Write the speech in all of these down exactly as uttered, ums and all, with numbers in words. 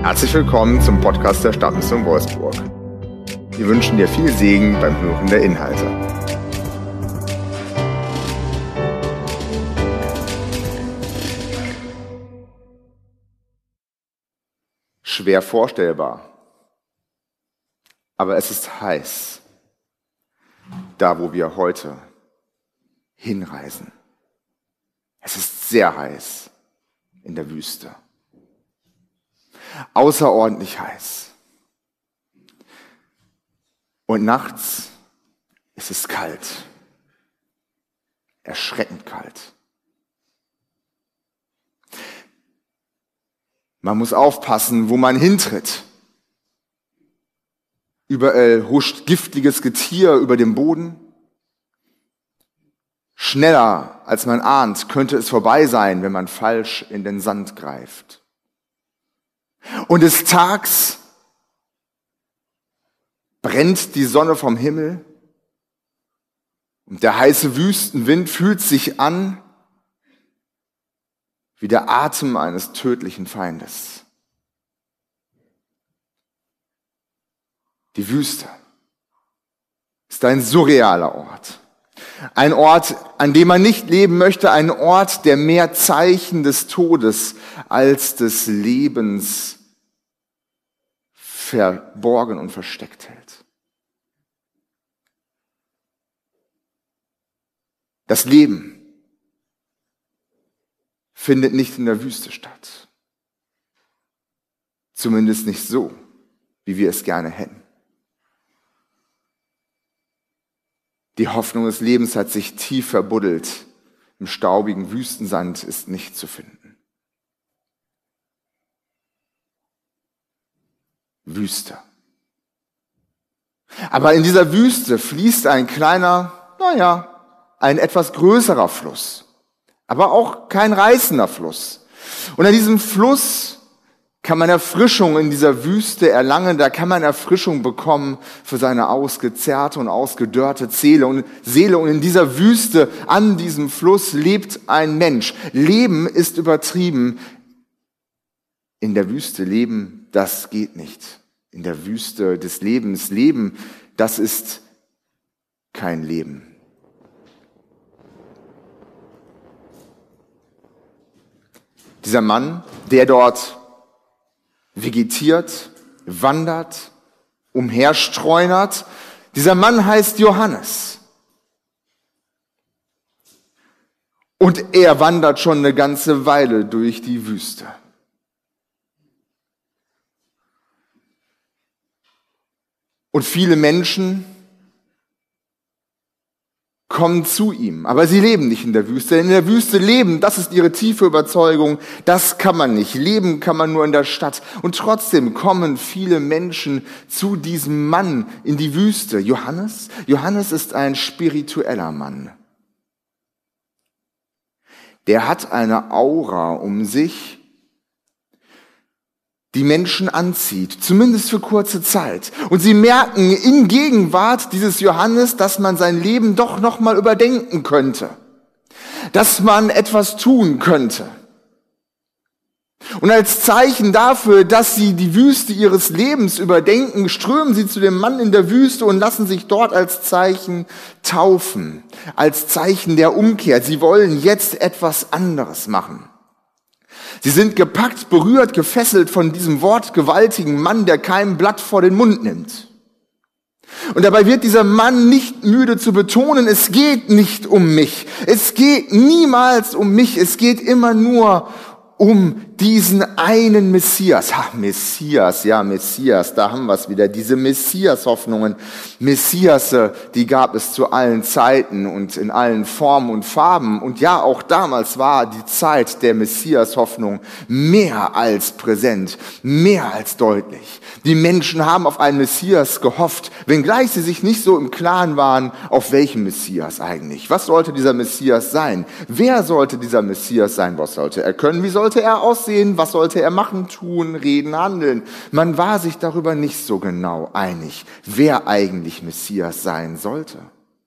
Herzlich willkommen zum Podcast der Stadtmission Wolfsburg. Wir wünschen dir viel Segen beim Hören der Inhalte. Schwer vorstellbar, aber es ist heiß, da wo wir heute hinreisen. Es ist sehr heiß in der Wüste. Außerordentlich heiß. Und nachts ist es kalt. Erschreckend kalt. Man muss aufpassen, wo man hintritt. Überall huscht giftiges Getier über dem Boden. Schneller als man ahnt, könnte es vorbei sein, wenn man falsch in den Sand greift. Und des Tags brennt die Sonne vom Himmel und der heiße Wüstenwind fühlt sich an wie der Atem eines tödlichen Feindes. Die Wüste ist ein surrealer Ort. Ein Ort, an dem man nicht leben möchte, ein Ort, der mehr Zeichen des Todes als des Lebens verborgen und versteckt hält. Das Leben findet nicht in der Wüste statt. Zumindest nicht so, wie wir es gerne hätten. Die Hoffnung des Lebens hat sich tief verbuddelt. Im staubigen Wüstensand ist nicht zu finden. Wüste. Aber in dieser Wüste fließt ein kleiner, naja, ein etwas größerer Fluss. Aber auch kein reißender Fluss. Und an diesem Fluss kann man Erfrischung in dieser Wüste erlangen, da kann man Erfrischung bekommen für seine ausgezerrte und ausgedörrte Seele. Und Seele. Und in dieser Wüste, an diesem Fluss, lebt ein Mensch. Leben ist übertrieben. In der Wüste leben, das geht nicht. In der Wüste des Lebens leben, das ist kein Leben. Dieser Mann, der dort vegetiert, wandert, umherstreunert. Dieser Mann heißt Johannes. Und er wandert schon eine ganze Weile durch die Wüste. Und viele Menschen kommen zu ihm, aber sie leben nicht in der Wüste. Denn in der Wüste leben, das ist ihre tiefe Überzeugung, das kann man nicht. Leben kann man nur in der Stadt. Und trotzdem kommen viele Menschen zu diesem Mann in die Wüste. Johannes? Johannes ist ein spiritueller Mann. Der hat eine Aura um sich, die Menschen anzieht, zumindest für kurze Zeit. Und sie merken in Gegenwart dieses Johannes, dass man sein Leben doch noch mal überdenken könnte, dass man etwas tun könnte. Und als Zeichen dafür, dass sie die Wüste ihres Lebens überdenken, strömen sie zu dem Mann in der Wüste und lassen sich dort als Zeichen taufen, als Zeichen der Umkehr. Sie wollen jetzt etwas anderes machen. Sie sind gepackt, berührt, gefesselt von diesem wortgewaltigen Mann, der kein Blatt vor den Mund nimmt. Und dabei wird dieser Mann nicht müde zu betonen, es geht nicht um mich. Es geht niemals um mich. Es geht immer nur um diesen einen Messias. Ha, Messias, ja, Messias, da haben wir es wieder. Diese Messias-Hoffnungen. Messiasse, die gab es zu allen Zeiten und in allen Formen und Farben. Und ja, auch damals war die Zeit der Messias-Hoffnung mehr als präsent, mehr als deutlich. Die Menschen haben auf einen Messias gehofft, wenngleich sie sich nicht so im Klaren waren, auf welchen Messias eigentlich. Was sollte dieser Messias sein? Wer sollte dieser Messias sein? Was sollte er können? Wie sollte er aussehen? Was sollte er machen, tun, reden, handeln? Man war sich darüber nicht so genau einig, wer eigentlich Messias sein sollte.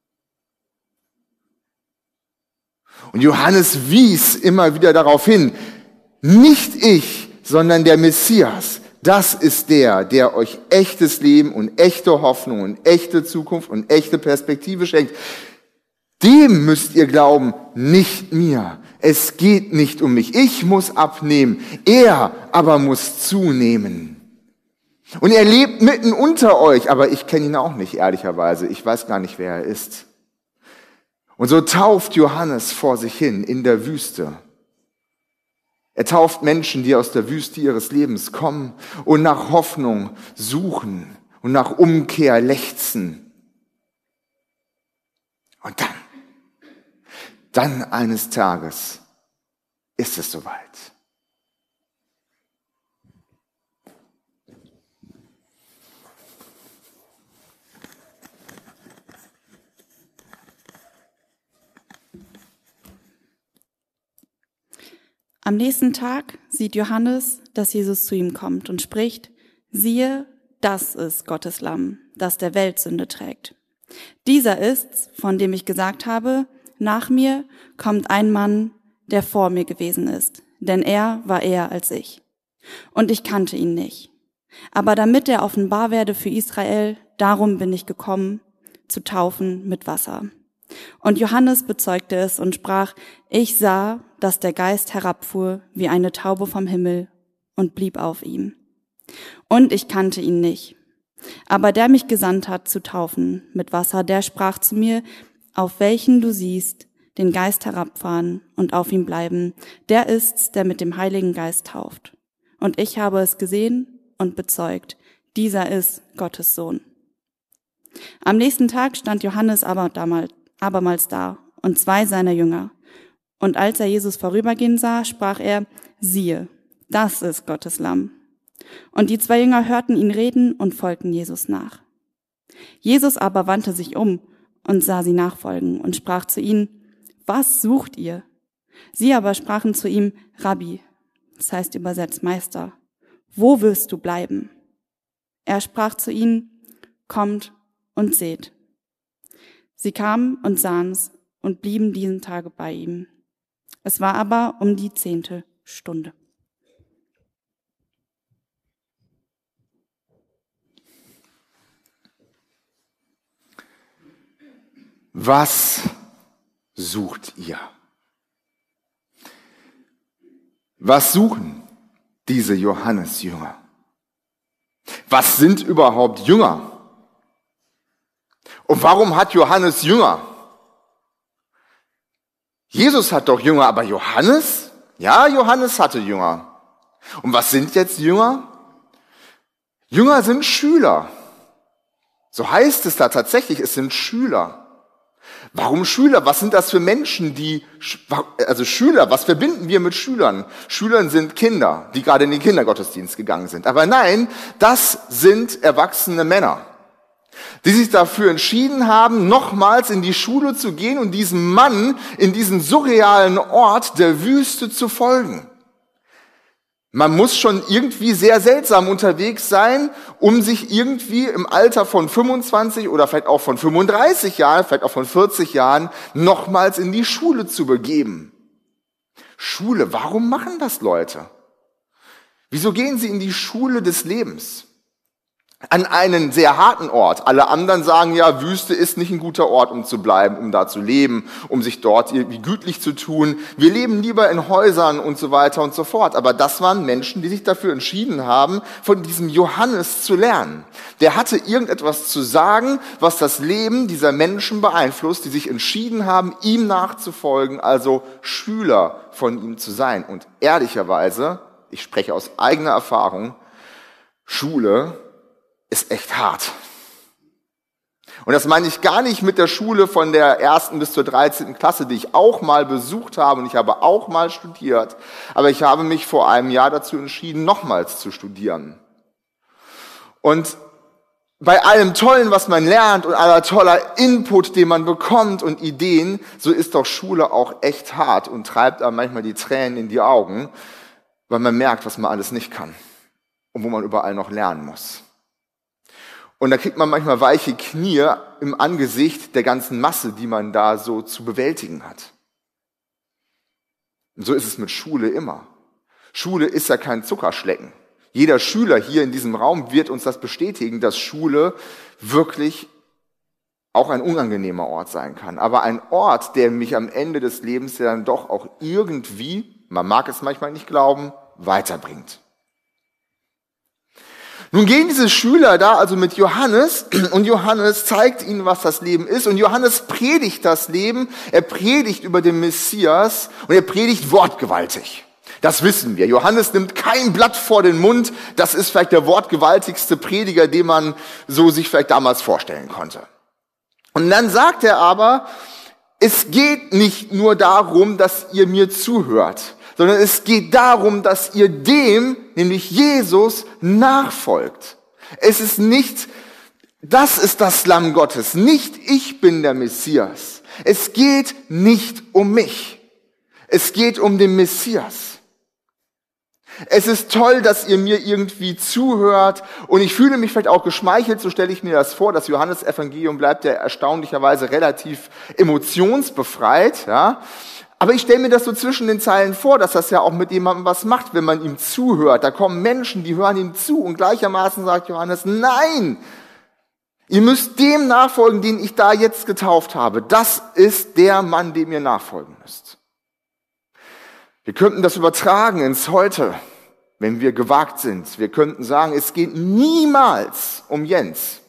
Und Johannes wies immer wieder darauf hin, nicht ich, sondern der Messias, Das ist der, der euch echtes Leben und echte Hoffnung und echte Zukunft und echte Perspektive schenkt. Dem müsst ihr glauben, nicht mir. Es geht nicht um mich. Ich muss abnehmen. Er aber muss zunehmen. Und er lebt mitten unter euch, aber ich kenne ihn auch nicht, ehrlicherweise. Ich weiß gar nicht, wer er ist. Und so tauft Johannes vor sich hin in der Wüste. Er tauft Menschen, die aus der Wüste ihres Lebens kommen und nach Hoffnung suchen und nach Umkehr lechzen. Und dann, dann eines Tages ist es soweit. Am nächsten Tag sieht Johannes, dass Jesus zu ihm kommt und spricht, siehe, das ist Gottes Lamm, das der Welt Sünde trägt. Dieser ist's, von dem ich gesagt habe, nach mir kommt ein Mann, der vor mir gewesen ist, denn er war eher als ich. Und ich kannte ihn nicht. Aber damit er offenbar werde für Israel, darum bin ich gekommen, zu taufen mit Wasser. Und Johannes bezeugte es und sprach, ich sah, dass der Geist herabfuhr wie eine Taube vom Himmel und blieb auf ihm. Und ich kannte ihn nicht. Aber der mich gesandt hat zu taufen mit Wasser, der sprach zu mir, auf welchen du siehst den Geist herabfahren und auf ihm bleiben, der ist's, der mit dem Heiligen Geist tauft. Und ich habe es gesehen und bezeugt, dieser ist Gottes Sohn. Am nächsten Tag stand Johannes aber damals abermals da und zwei seiner Jünger. Und als er Jesus vorübergehen sah, sprach er, siehe, das ist Gottes Lamm. Und die zwei Jünger hörten ihn reden und folgten Jesus nach. Jesus aber wandte sich um und sah sie nachfolgen und sprach zu ihnen, was sucht ihr? Sie aber sprachen zu ihm, Rabbi, das heißt übersetzt Meister, wo wirst du bleiben? Er sprach zu ihnen, kommt und seht. Sie kamen und sahen's und blieben diesen Tage bei ihm. Es war aber um die zehnte Stunde. Was sucht ihr? Was suchen diese Johannesjünger? Was sind überhaupt Jünger? Und warum hat Johannes Jünger? Jesus hat doch Jünger, aber Johannes? Ja, Johannes hatte Jünger. Und was sind jetzt Jünger? Jünger sind Schüler. So heißt es da tatsächlich, es sind Schüler. Warum Schüler? Was sind das für Menschen, die, also Schüler, was verbinden wir mit Schülern? Schülern sind Kinder, die gerade in den Kindergottesdienst gegangen sind. Aber nein, das sind erwachsene Männer, die sich dafür entschieden haben, nochmals in die Schule zu gehen und diesem Mann in diesen surrealen Ort der Wüste zu folgen. Man muss schon irgendwie sehr seltsam unterwegs sein, um sich irgendwie im Alter von fünfundzwanzig oder vielleicht auch von fünfunddreißig Jahren, vielleicht auch von vierzig Jahren, nochmals in die Schule zu begeben. Schule, warum machen das Leute? Wieso gehen sie in die Schule des Lebens? An einen sehr harten Ort. Alle anderen sagen ja, Wüste ist nicht ein guter Ort, um zu bleiben, um da zu leben, um sich dort irgendwie gütlich zu tun. Wir leben lieber in Häusern und so weiter und so fort. Aber das waren Menschen, die sich dafür entschieden haben, von diesem Johannes zu lernen. Der hatte irgendetwas zu sagen, was das Leben dieser Menschen beeinflusst, die sich entschieden haben, ihm nachzufolgen, also Schüler von ihm zu sein. Und ehrlicherweise, ich spreche aus eigener Erfahrung, Schule ist echt hart. Und das meine ich gar nicht mit der Schule von der ersten bis zur dreizehnten Klasse, die ich auch mal besucht habe und ich habe auch mal studiert. Aber ich habe mich vor einem Jahr dazu entschieden, nochmals zu studieren. Und bei allem Tollen, was man lernt und aller toller Input, den man bekommt und Ideen, so ist doch Schule auch echt hart und treibt einem manchmal die Tränen in die Augen, weil man merkt, was man alles nicht kann und wo man überall noch lernen muss. Und da kriegt man manchmal weiche Knie im Angesicht der ganzen Masse, die man da so zu bewältigen hat. Und so ist es mit Schule immer. Schule ist ja kein Zuckerschlecken. Jeder Schüler hier in diesem Raum wird uns das bestätigen, dass Schule wirklich auch ein unangenehmer Ort sein kann. Aber ein Ort, der mich am Ende des Lebens ja dann doch auch irgendwie, man mag es manchmal nicht glauben, weiterbringt. Nun gehen diese Schüler da also mit Johannes und Johannes zeigt ihnen, was das Leben ist. Und Johannes predigt das Leben, er predigt über den Messias und er predigt wortgewaltig. Das wissen wir. Johannes nimmt kein Blatt vor den Mund. Das ist vielleicht der wortgewaltigste Prediger, den man so sich vielleicht damals vorstellen konnte. Und dann sagt er aber, es geht nicht nur darum, dass ihr mir zuhört, sondern es geht darum, dass ihr dem, nämlich Jesus, nachfolgt. Es ist nicht, das ist das Lamm Gottes, nicht ich bin der Messias. Es geht nicht um mich. Es geht um den Messias. Es ist toll, dass ihr mir irgendwie zuhört und ich fühle mich vielleicht auch geschmeichelt, so stelle ich mir das vor. Das Johannesevangelium bleibt ja erstaunlicherweise relativ emotionsbefreit, ja. Aber ich stelle mir das so zwischen den Zeilen vor, dass das ja auch mit jemandem was macht, wenn man ihm zuhört. Da kommen Menschen, die hören ihm zu und gleichermaßen sagt Johannes, nein, ihr müsst dem nachfolgen, den ich da jetzt getauft habe. Das ist der Mann, dem ihr nachfolgen müsst. Wir könnten das übertragen ins Heute, wenn wir gewagt sind. Wir könnten sagen, es geht niemals um Jens.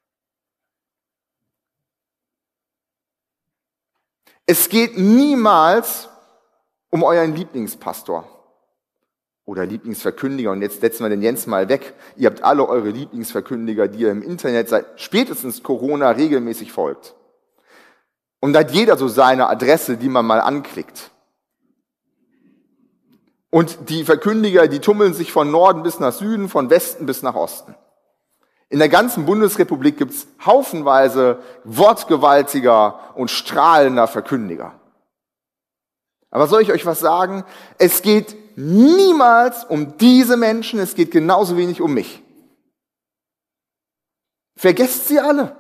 Es geht niemals um euren Lieblingspastor oder Lieblingsverkündiger. Und jetzt setzen wir den Jens mal weg. Ihr habt alle eure Lieblingsverkündiger, die ihr im Internet seit spätestens Corona regelmäßig folgt. Und da hat jeder so seine Adresse, die man mal anklickt. Und die Verkündiger, die tummeln sich von Norden bis nach Süden, von Westen bis nach Osten. In der ganzen Bundesrepublik gibt's haufenweise wortgewaltiger und strahlender Verkündiger. Aber soll ich euch was sagen? Es geht niemals um diese Menschen, es geht genauso wenig um mich. Vergesst sie alle.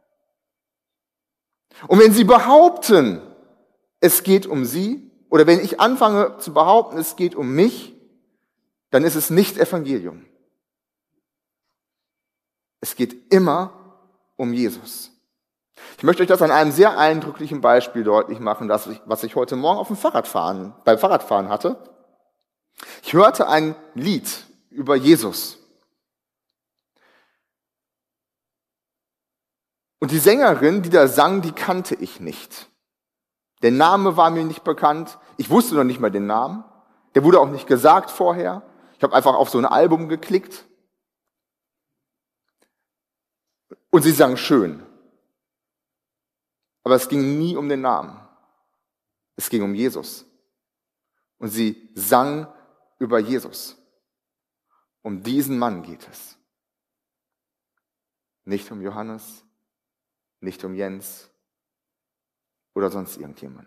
Und wenn sie behaupten, es geht um sie, oder wenn ich anfange zu behaupten, es geht um mich, dann ist es nicht Evangelium. Es geht immer um Jesus. Ich möchte euch das an einem sehr eindrücklichen Beispiel deutlich machen, das ich, was ich heute Morgen auf dem Fahrradfahren, beim Fahrradfahren hatte. Ich hörte ein Lied über Jesus. Und die Sängerin, die da sang, die kannte ich nicht. Der Name war mir nicht bekannt. Ich wusste noch nicht mal den Namen. Der wurde auch nicht gesagt vorher. Ich habe einfach auf so ein Album geklickt. Und sie sang schön. Aber es ging nie um den Namen. Es ging um Jesus. Und sie sang über Jesus. Um diesen Mann geht es. Nicht um Johannes, nicht um Jens oder sonst irgendjemanden.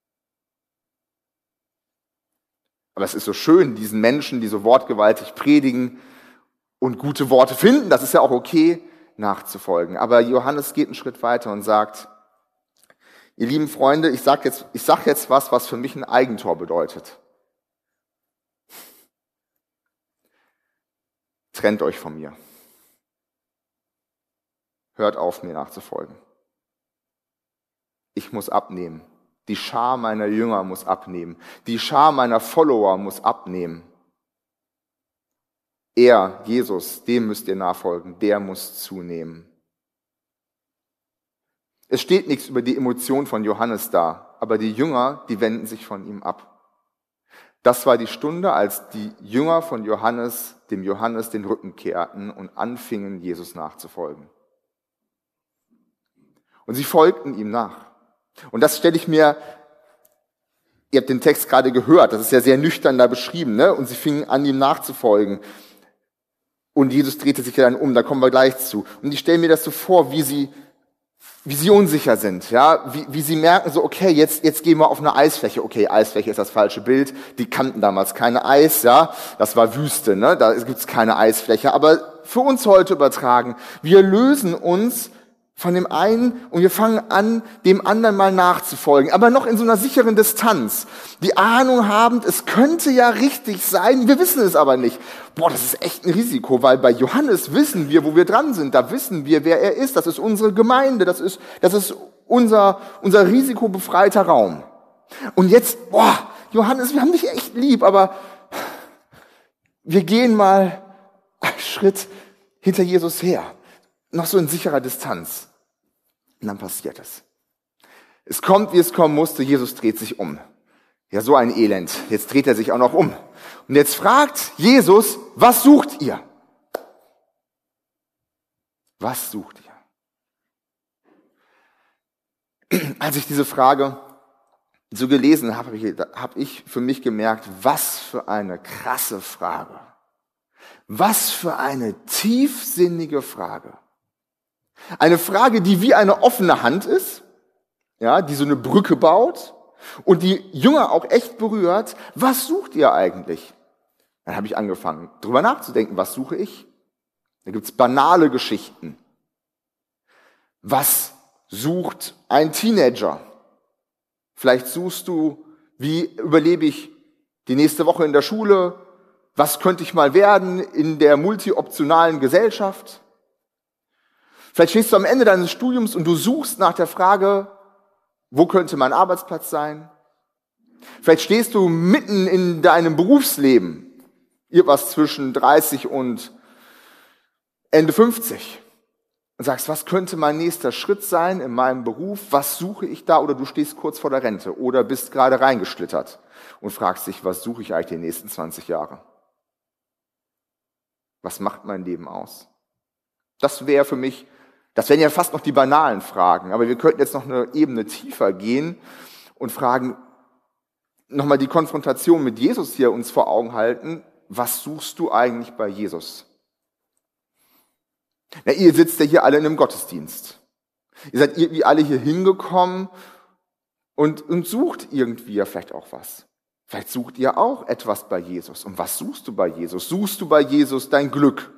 Aber es ist so schön, diesen Menschen, die so wortgewaltig predigen und gute Worte finden, das ist ja auch okay, nachzufolgen. Aber Johannes geht einen Schritt weiter und sagt, ihr lieben Freunde, ich sag jetzt, ich sag jetzt was, was für mich ein Eigentor bedeutet. Trennt euch von mir. Hört auf, mir nachzufolgen. Ich muss abnehmen. Die Schar meiner Jünger muss abnehmen. Die Schar meiner Follower muss abnehmen. Er, Jesus, dem müsst ihr nachfolgen. Der muss zunehmen. Es steht nichts über die Emotion von Johannes da, aber die Jünger, die wenden sich von ihm ab. Das war die Stunde, als die Jünger von Johannes dem Johannes den Rücken kehrten und anfingen, Jesus nachzufolgen. Und sie folgten ihm nach. Und das stelle ich mir, ihr habt den Text gerade gehört, das ist ja sehr nüchtern da beschrieben, ne? Und sie fingen an, ihm nachzufolgen. Und Jesus drehte sich dann um, da kommen wir gleich zu. Und ich stelle mir das so vor, wie sie, wie sie unsicher sind, ja, wie, wie sie merken so, okay, jetzt, jetzt gehen wir auf eine Eisfläche. Okay, Eisfläche ist das falsche Bild. Die kannten damals keine Eis, ja. Das war Wüste, ne? Da gibt's keine Eisfläche. Aber für uns heute übertragen, wir lösen uns von dem einen und wir fangen an, dem anderen mal nachzufolgen, aber noch in so einer sicheren Distanz. Die Ahnung habend, es könnte ja richtig sein, wir wissen es aber nicht. Boah, das ist echt ein Risiko, weil bei Johannes wissen wir, wo wir dran sind, da wissen wir, wer er ist, das ist unsere Gemeinde, das ist, das ist unser, unser risikobefreiter Raum. Und jetzt, boah, Johannes, wir haben dich echt lieb, aber wir gehen mal einen Schritt hinter Jesus her, noch so in sicherer Distanz. Und dann passiert es. Es kommt, wie es kommen musste, Jesus dreht sich um. Ja, so ein Elend. Jetzt dreht er sich auch noch um. Und jetzt fragt Jesus, was sucht ihr? Was sucht ihr? Als ich diese Frage so gelesen habe, habe ich, habe ich für mich gemerkt, was für eine krasse Frage. Was für eine tiefsinnige Frage. Eine Frage, die wie eine offene Hand ist, ja, die so eine Brücke baut und die Jünger auch echt berührt. Was sucht ihr eigentlich? Dann habe ich angefangen, drüber nachzudenken, was suche ich? Da gibt's banale Geschichten. Was sucht ein Teenager? Vielleicht suchst du, wie überlebe ich die nächste Woche in der Schule? Was könnte ich mal werden in der multioptionalen Gesellschaft? Vielleicht stehst du am Ende deines Studiums und du suchst nach der Frage, wo könnte mein Arbeitsplatz sein? Vielleicht stehst du mitten in deinem Berufsleben, irgendwas zwischen dreißig und Ende fünfzig und sagst, was könnte mein nächster Schritt sein in meinem Beruf? Was suche ich da? Oder du stehst kurz vor der Rente oder bist gerade reingeschlittert und fragst dich, was suche ich eigentlich die nächsten zwanzig Jahre? Was macht mein Leben aus? Das wäre für mich, das wären ja fast noch die banalen Fragen, aber wir könnten jetzt noch eine Ebene tiefer gehen und fragen, nochmal die Konfrontation mit Jesus hier uns vor Augen halten, was suchst du eigentlich bei Jesus? Ja, ihr sitzt ja hier alle in einem Gottesdienst. Ihr seid irgendwie alle hier hingekommen und, und sucht irgendwie ja vielleicht auch was. Vielleicht sucht ihr auch etwas bei Jesus. Und was suchst du bei Jesus? Suchst du bei Jesus dein Glück?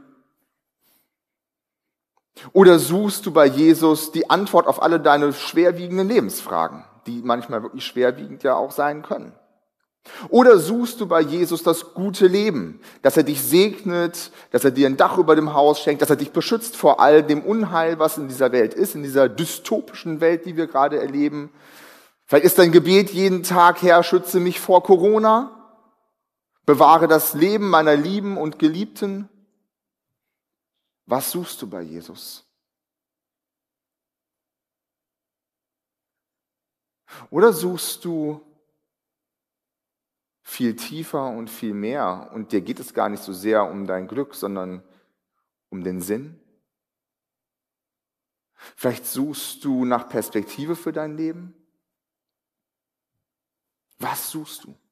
Oder suchst du bei Jesus die Antwort auf alle deine schwerwiegenden Lebensfragen, die manchmal wirklich schwerwiegend ja auch sein können? Oder suchst du bei Jesus das gute Leben, dass er dich segnet, dass er dir ein Dach über dem Haus schenkt, dass er dich beschützt vor all dem Unheil, was in dieser Welt ist, in dieser dystopischen Welt, die wir gerade erleben? Vielleicht ist dein Gebet jeden Tag, Herr, schütze mich vor Corona, bewahre das Leben meiner Lieben und Geliebten. Was suchst du bei Jesus? Oder suchst du viel tiefer und viel mehr und dir geht es gar nicht so sehr um dein Glück, sondern um den Sinn? Vielleicht suchst du nach Perspektive für dein Leben? Was suchst du?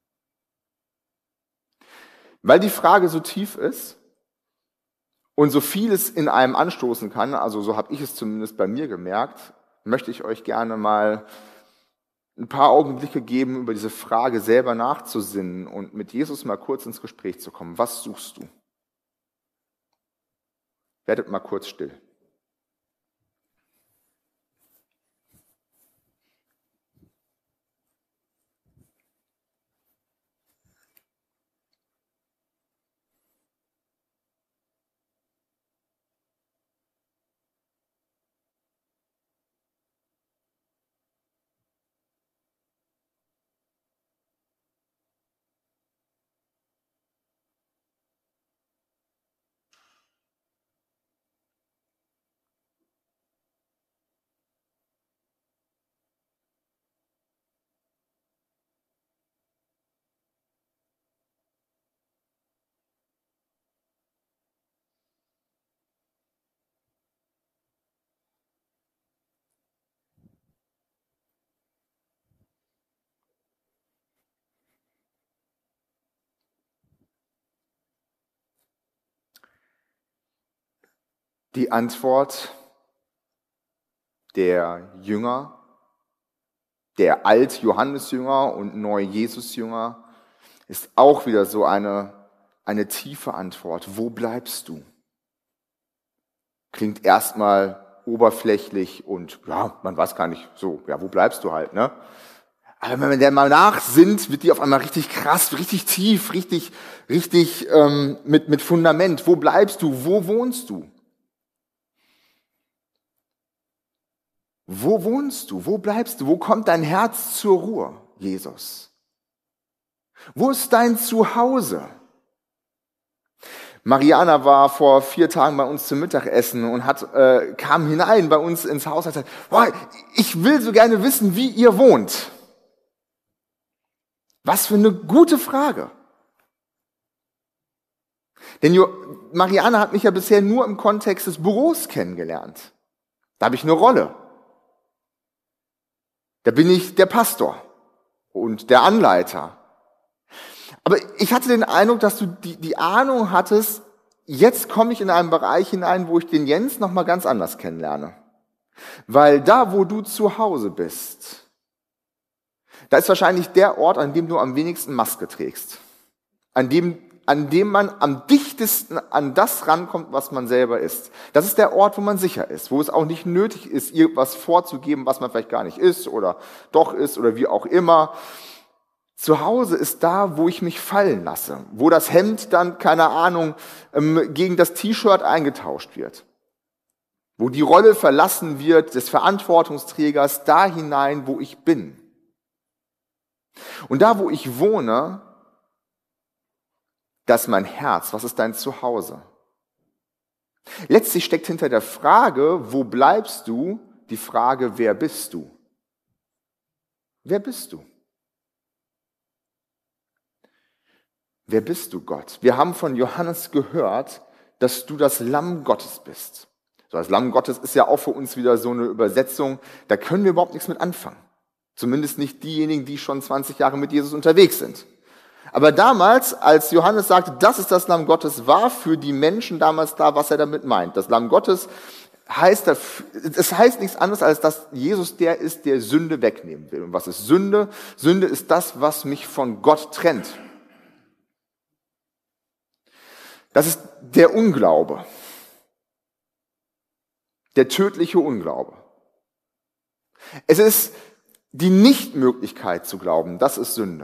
Weil die Frage so tief ist und so vieles in einem anstoßen kann, also so habe ich es zumindest bei mir gemerkt, möchte ich euch gerne mal ein paar Augenblicke geben, über diese Frage selber nachzusinnen und mit Jesus mal kurz ins Gespräch zu kommen. Was suchst du? Werdet mal kurz still. Die Antwort der Jünger, der Alt-Johannes-Jünger und Neu-Jesus-Jünger, ist auch wieder so eine, eine tiefe Antwort. Wo bleibst du? Klingt erstmal oberflächlich und ja, man weiß gar nicht so, ja, wo bleibst du halt, ne? Aber wenn man der mal nachsinnt, wird die auf einmal richtig krass, richtig tief, richtig, richtig ähm, mit, mit Fundament. Wo bleibst du? Wo wohnst du? Wo wohnst du? Wo bleibst du? Wo kommt dein Herz zur Ruhe, Jesus? Wo ist dein Zuhause? Mariana war vor vier Tagen bei uns zum Mittagessen und hat, äh, kam hinein bei uns ins Haus und hat gesagt, boah, ich will so gerne wissen, wie ihr wohnt. Was für eine gute Frage. Denn jo- Mariana hat mich ja bisher nur im Kontext des Büros kennengelernt. Da habe ich eine Rolle. Da bin ich der Pastor und der Anleiter. Aber ich hatte den Eindruck, dass du die, die Ahnung hattest, jetzt komme ich in einen Bereich hinein, wo ich den Jens nochmal ganz anders kennenlerne. Weil da, wo du zu Hause bist, da ist wahrscheinlich der Ort, an dem du am wenigsten Maske trägst. An dem, an dem man am dichtesten an das rankommt, was man selber ist. Das ist der Ort, wo man sicher ist, wo es auch nicht nötig ist, irgendwas vorzugeben, was man vielleicht gar nicht ist oder doch ist oder wie auch immer. Zu Hause ist da, wo ich mich fallen lasse, wo das Hemd dann, keine Ahnung, gegen das T-Shirt eingetauscht wird. Wo die Rolle verlassen wird des Verantwortungsträgers da hinein, wo ich bin. Und da, wo ich wohne, das ist mein Herz. Was ist dein Zuhause? Letztlich steckt hinter der Frage, wo bleibst du, die Frage, wer bist du? Wer bist du? Wer bist du, Gott? Wir haben von Johannes gehört, dass du das Lamm Gottes bist. So, das Lamm Gottes ist ja auch für uns wieder so eine Übersetzung, da können wir überhaupt nichts mit anfangen. Zumindest nicht diejenigen, die schon zwanzig Jahre mit Jesus unterwegs sind. Aber damals, als Johannes sagte, das ist das Lamm Gottes, war für die Menschen damals da, was er damit meint. Das Lamm Gottes heißt, es heißt nichts anderes, als dass Jesus der ist, der Sünde wegnehmen will. Und was ist Sünde? Sünde ist das, was mich von Gott trennt. Das ist der Unglaube. Der tödliche Unglaube. Es ist die Nichtmöglichkeit zu glauben, das ist Sünde.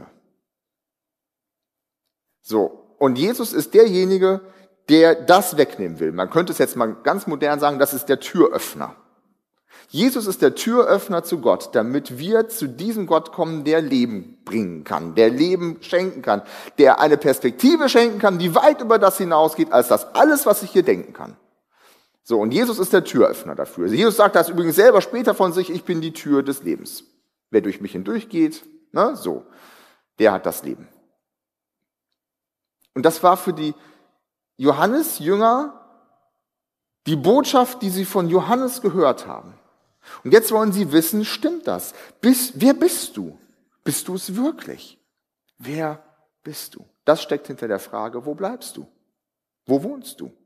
So, und Jesus ist derjenige, der das wegnehmen will. Man könnte es jetzt mal ganz modern sagen, das ist der Türöffner. Jesus ist der Türöffner zu Gott, damit wir zu diesem Gott kommen, der Leben bringen kann, der Leben schenken kann, der eine Perspektive schenken kann, die weit über das hinausgeht, als das alles, was ich hier denken kann. So, und Jesus ist der Türöffner dafür. Also Jesus sagt das übrigens selber später von sich, ich bin die Tür des Lebens. Wer durch mich hindurchgeht, ne, so, der hat das Leben. Und das war für die Johannes-Jünger die Botschaft, die sie von Johannes gehört haben. Und jetzt wollen sie wissen, stimmt das? Bist, wer bist du? Bist du es wirklich? Wer bist du? Das steckt hinter der Frage, wo bleibst du? Wo wohnst du?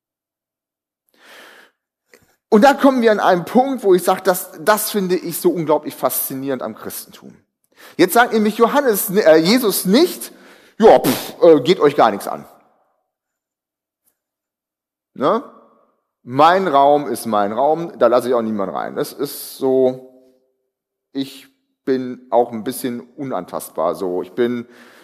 Und da kommen wir an einen Punkt, wo ich sage, das, das finde ich so unglaublich faszinierend am Christentum. Jetzt sagt nämlich Johannes, äh, Jesus nicht, ja, pff, äh, geht euch gar nichts an. Ne? Mein Raum ist mein Raum, da lasse ich auch niemand rein. Das ist so, ich bin auch ein bisschen unantastbar. So, ich bin,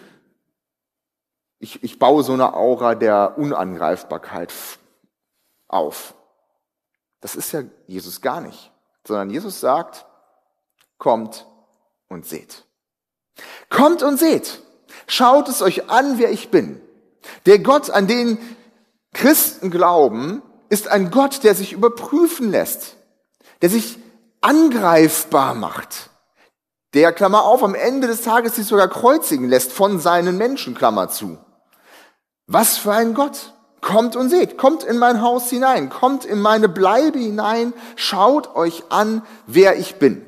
ich, ich baue so eine Aura der Unangreifbarkeit auf. Das ist ja Jesus gar nicht, sondern Jesus sagt, kommt und seht. Kommt und seht. Schaut es euch an, wer ich bin. Der Gott, an den Christen glauben, ist ein Gott, der sich überprüfen lässt, der sich angreifbar macht, der, Klammer auf, am Ende des Tages sich sogar kreuzigen lässt von seinen Menschen, Klammer zu. Was für ein Gott! Kommt und seht, kommt in mein Haus hinein, kommt in meine Bleibe hinein, schaut euch an, wer ich bin.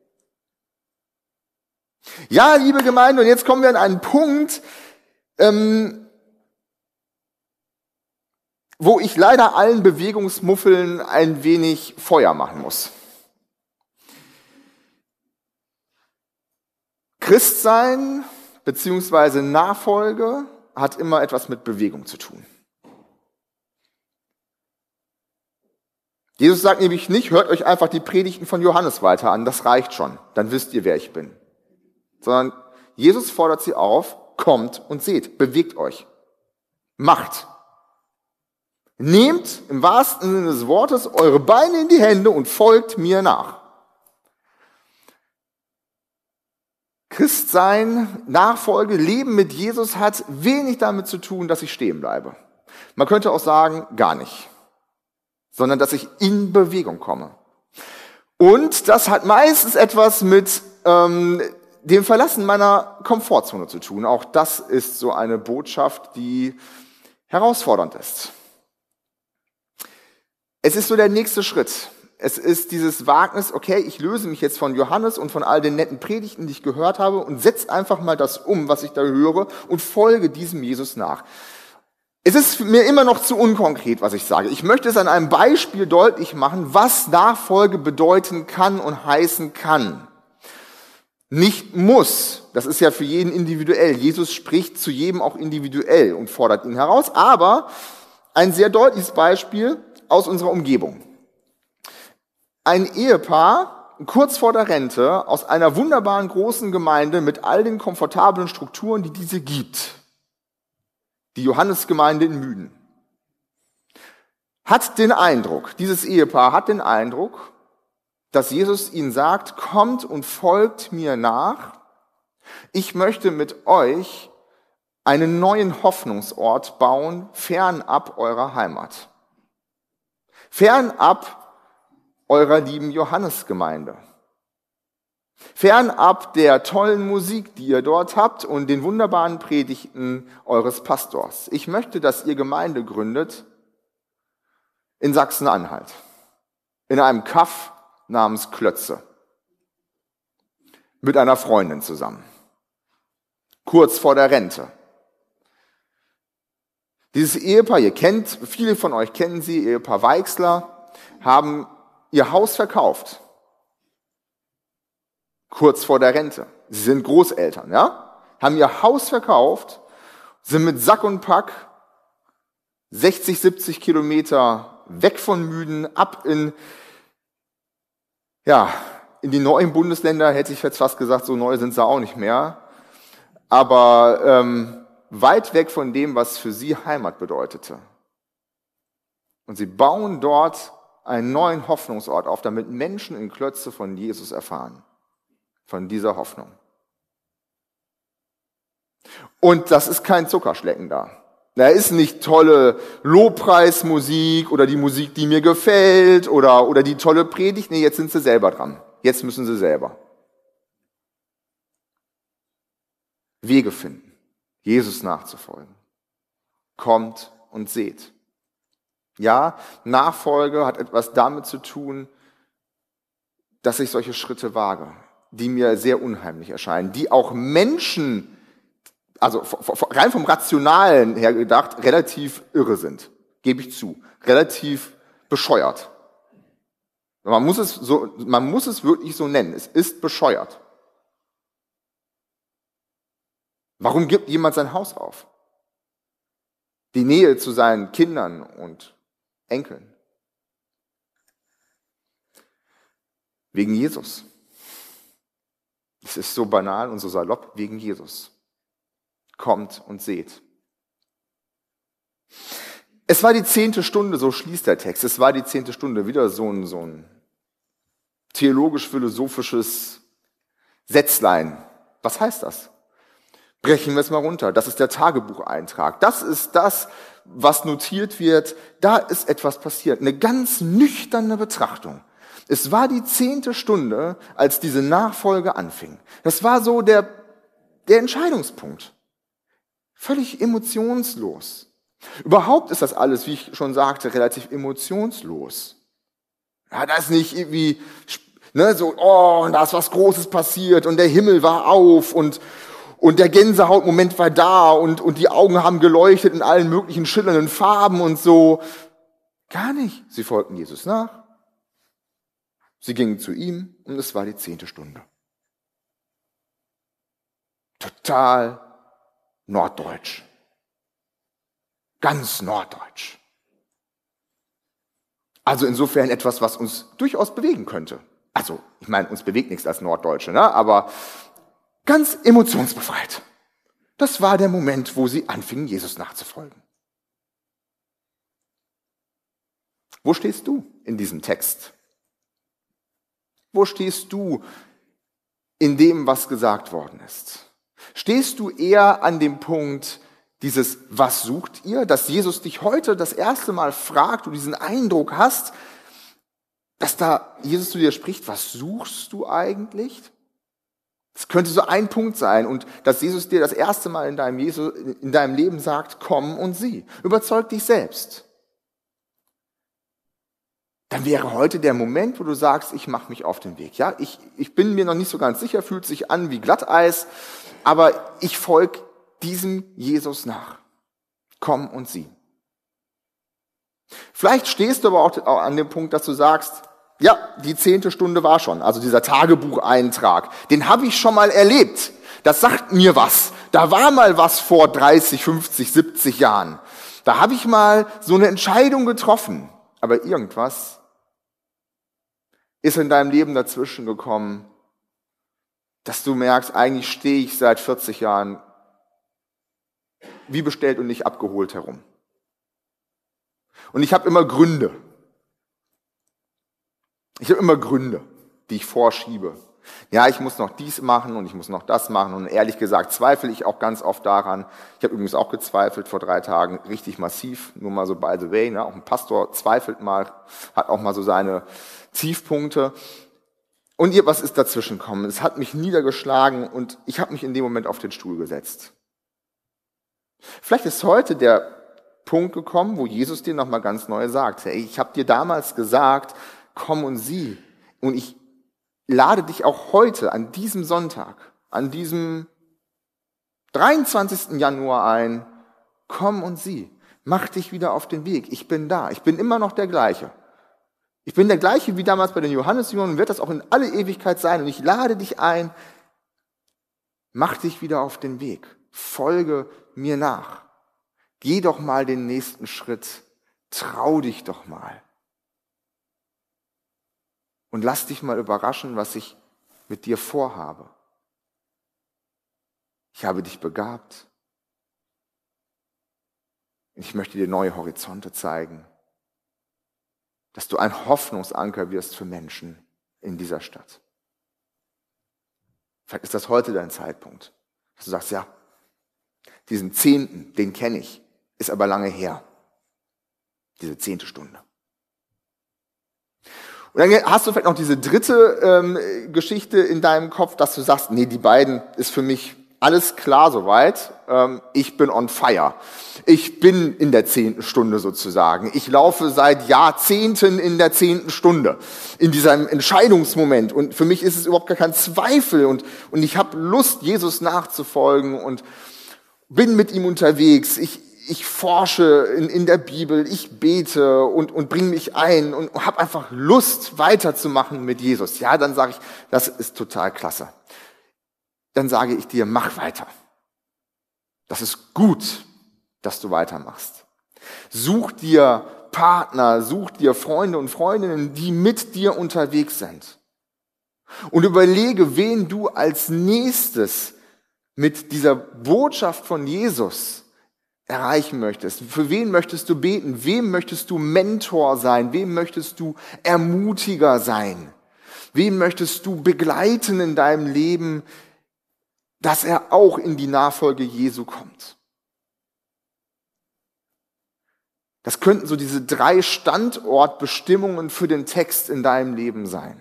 Ja, liebe Gemeinde, und jetzt kommen wir an einen Punkt, ähm, wo ich leider allen Bewegungsmuffeln ein wenig Feuer machen muss. Christsein beziehungsweise Nachfolge hat immer etwas mit Bewegung zu tun. Jesus sagt nämlich nicht, hört euch einfach die Predigten von Johannes weiter an, das reicht schon, dann wisst ihr, wer ich bin. Sondern Jesus fordert sie auf, kommt und seht, bewegt euch, macht. Nehmt im wahrsten Sinne des Wortes eure Beine in die Hände und folgt mir nach. Christsein, Nachfolge, Leben mit Jesus hat wenig damit zu tun, dass ich stehen bleibe. Man könnte auch sagen, gar nicht, sondern dass ich in Bewegung komme. Und das hat meistens etwas mit ähm, dem Verlassen meiner Komfortzone zu tun. Auch das ist so eine Botschaft, die herausfordernd ist. Es ist so der nächste Schritt. Es ist dieses Wagnis, okay, ich löse mich jetzt von Johannes und von all den netten Predigten, die ich gehört habe und setze einfach mal das um, was ich da höre und folge diesem Jesus nach. Es ist mir immer noch zu unkonkret, was ich sage. Ich möchte es an einem Beispiel deutlich machen, was Nachfolge bedeuten kann und heißen kann. Nicht muss, das ist ja für jeden individuell. Jesus spricht zu jedem auch individuell und fordert ihn heraus, aber ein sehr deutliches Beispiel aus unserer Umgebung. Ein Ehepaar, kurz vor der Rente, aus einer wunderbaren großen Gemeinde mit all den komfortablen Strukturen, die diese gibt. Die Johannesgemeinde in Müden. Hat den Eindruck, dieses Ehepaar hat den Eindruck, dass Jesus ihnen sagt, kommt und folgt mir nach. Ich möchte mit euch einen neuen Hoffnungsort bauen, fernab eurer Heimat. Fernab eurer lieben Johannesgemeinde. Fernab der tollen Musik, die ihr dort habt und den wunderbaren Predigten eures Pastors. Ich möchte, dass ihr Gemeinde gründet in Sachsen-Anhalt, in einem Kaff namens Klötze, mit einer Freundin zusammen, kurz vor der Rente. Dieses Ehepaar, ihr kennt, viele von euch kennen sie, Ehepaar Weixler, haben ihr Haus verkauft. Kurz vor der Rente. Sie sind Großeltern, ja? Haben ihr Haus verkauft, sind mit Sack und Pack sechzig, siebzig Kilometer weg von Müden, ab in, ja, in die neuen Bundesländer, hätte ich jetzt fast gesagt, so neu sind sie auch nicht mehr. Aber ähm, weit weg von dem, was für sie Heimat bedeutete. Und sie bauen dort einen neuen Hoffnungsort auf, damit Menschen in Klötze von Jesus erfahren. Von dieser Hoffnung. Und das ist kein Zuckerschlecken da. Da ist nicht tolle Lobpreismusik oder die Musik, die mir gefällt oder, oder die tolle Predigt. Nee, jetzt sind sie selber dran. Jetzt müssen sie selber Wege finden, Jesus nachzufolgen. Kommt und seht. Ja, Nachfolge hat etwas damit zu tun, dass ich solche Schritte wage, die mir sehr unheimlich erscheinen, die auch Menschen, also rein vom Rationalen her gedacht, relativ irre sind, gebe ich zu, relativ bescheuert. Man muss es so, man muss es wirklich so nennen, es ist bescheuert. Warum gibt jemand sein Haus auf? Die Nähe zu seinen Kindern und Enkeln. Wegen Jesus. Es ist so banal und so salopp, wegen Jesus. Kommt und seht. Es war die zehnte Stunde, so schließt der Text. Es war die zehnte Stunde, wieder so ein, so ein theologisch-philosophisches Sätzlein. Was heißt das? Brechen wir es mal runter. Das ist der Tagebucheintrag. Das ist das, was notiert wird. Da ist etwas passiert. Eine ganz nüchterne Betrachtung. Es war die zehnte Stunde, als diese Nachfolge anfing. Das war so der, der Entscheidungspunkt. Völlig emotionslos. Überhaupt ist das alles, wie ich schon sagte, relativ emotionslos. Ja, da ist nicht irgendwie, ne, so, oh, und da ist was Großes passiert und der Himmel war auf und, und der Gänsehautmoment war da und, und die Augen haben geleuchtet in allen möglichen schillernden Farben und so. Gar nicht. Sie folgten Jesus nach. Sie gingen zu ihm und es war die zehnte Stunde. Total norddeutsch. Ganz norddeutsch. Also insofern etwas, was uns durchaus bewegen könnte. Also, ich meine, uns bewegt nichts als Norddeutsche, ne? Aber ganz emotionsbefreit. Das war der Moment, wo sie anfingen, Jesus nachzufolgen. Wo stehst du in diesem Text? Wo stehst du in dem, was gesagt worden ist? Stehst du eher an dem Punkt dieses, was sucht ihr? Dass Jesus dich heute das erste Mal fragt, du diesen Eindruck hast, dass da Jesus zu dir spricht, was suchst du eigentlich? Das könnte so ein Punkt sein und dass Jesus dir das erste Mal in deinem, Jesus, in deinem Leben sagt, komm und sieh. Überzeug dich selbst. Dann wäre heute der Moment, wo du sagst, ich mache mich auf den Weg. Ja, ich, ich bin mir noch nicht so ganz sicher, fühlt sich an wie Glatteis, aber ich folge diesem Jesus nach. Komm und sieh. Vielleicht stehst du aber auch an dem Punkt, dass du sagst, ja, die zehnte Stunde war schon, also dieser Tagebucheintrag, den habe ich schon mal erlebt. Das sagt mir was. Da war mal was vor dreißig, fünfzig, siebzig Jahren. Da habe ich mal so eine Entscheidung getroffen. Aber irgendwas ist in deinem Leben dazwischen gekommen, dass du merkst, eigentlich stehe ich seit vierzig Jahren wie bestellt und nicht abgeholt herum. Und ich habe immer Gründe. Ich habe immer Gründe, die ich vorschiebe. Ja, ich muss noch dies machen und ich muss noch das machen. Und ehrlich gesagt zweifle ich auch ganz oft daran. Ich habe übrigens auch gezweifelt vor drei Tagen, richtig massiv. Nur mal so by the way, ne? Auch ein Pastor zweifelt mal, hat auch mal so seine Tiefpunkte. Und ihr, was ist dazwischen gekommen? Es hat mich niedergeschlagen und ich habe mich in dem Moment auf den Stuhl gesetzt. Vielleicht ist heute der Punkt gekommen, wo Jesus dir nochmal ganz neu sagt, hey, ich habe dir damals gesagt, komm und sieh. Und ich lade dich auch heute, an diesem Sonntag, an diesem dreiundzwanzigsten Januar ein, komm und sieh. Mach dich wieder auf den Weg. Ich bin da. Ich bin immer noch der gleiche. Ich bin der gleiche wie damals bei den Johannesjüngern und werde das auch in alle Ewigkeit sein. Und ich lade dich ein, mach dich wieder auf den Weg. Folge mir nach. Geh doch mal den nächsten Schritt. Trau dich doch mal. Und lass dich mal überraschen, was ich mit dir vorhabe. Ich habe dich begabt. Ich möchte dir neue Horizonte zeigen, dass du ein Hoffnungsanker wirst für Menschen in dieser Stadt. Vielleicht ist das heute dein Zeitpunkt, dass du sagst, ja, diesen Zehnten, den kenne ich, ist aber lange her. Diese zehnte Stunde. Und dann hast du vielleicht noch diese dritte ähm, Geschichte in deinem Kopf, dass du sagst, nee, die beiden ist für mich alles klar soweit. Ähm, ich bin on fire. Ich bin in der zehnten Stunde sozusagen. Ich laufe seit Jahrzehnten in der zehnten Stunde, in diesem Entscheidungsmoment. Und für mich ist es überhaupt gar kein Zweifel. Und, und ich habe Lust, Jesus nachzufolgen und bin mit ihm unterwegs. Ich Ich forsche in, in der Bibel, ich bete und, und bringe mich ein und habe einfach Lust, weiterzumachen mit Jesus. Ja, dann sage ich, das ist total klasse. Dann sage ich dir, mach weiter. Das ist gut, dass du weitermachst. Such dir Partner, such dir Freunde und Freundinnen, die mit dir unterwegs sind. Und überlege, wen du als nächstes mit dieser Botschaft von Jesus erreichen möchtest. Für wen möchtest du beten? Wem möchtest du Mentor sein? Wem möchtest du Ermutiger sein? Wem möchtest du begleiten in deinem Leben, dass er auch in die Nachfolge Jesu kommt? Das könnten so diese drei Standortbestimmungen für den Text in deinem Leben sein.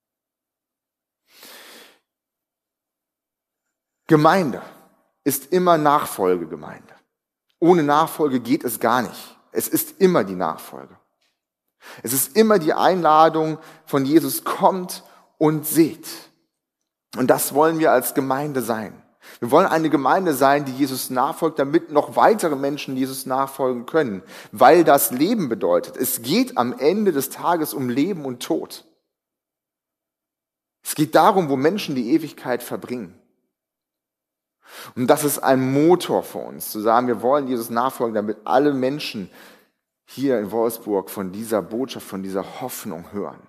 Gemeinde ist immer Nachfolgegemeinde. Ohne Nachfolge geht es gar nicht. Es ist immer die Nachfolge. Es ist immer die Einladung von Jesus, kommt und seht. Und das wollen wir als Gemeinde sein. Wir wollen eine Gemeinde sein, die Jesus nachfolgt, damit noch weitere Menschen Jesus nachfolgen können, weil das Leben bedeutet. Es geht am Ende des Tages um Leben und Tod. Es geht darum, wo Menschen die Ewigkeit verbringen. Und das ist ein Motor für uns, zu sagen, wir wollen Jesus nachfolgen, damit alle Menschen hier in Wolfsburg von dieser Botschaft, von dieser Hoffnung hören.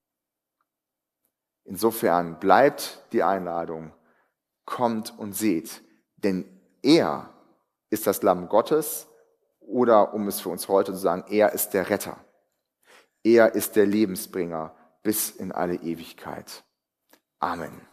Insofern bleibt die Einladung, kommt und seht, denn er ist das Lamm Gottes oder, um es für uns heute zu sagen, er ist der Retter. Er ist der Lebensbringer bis in alle Ewigkeit. Amen.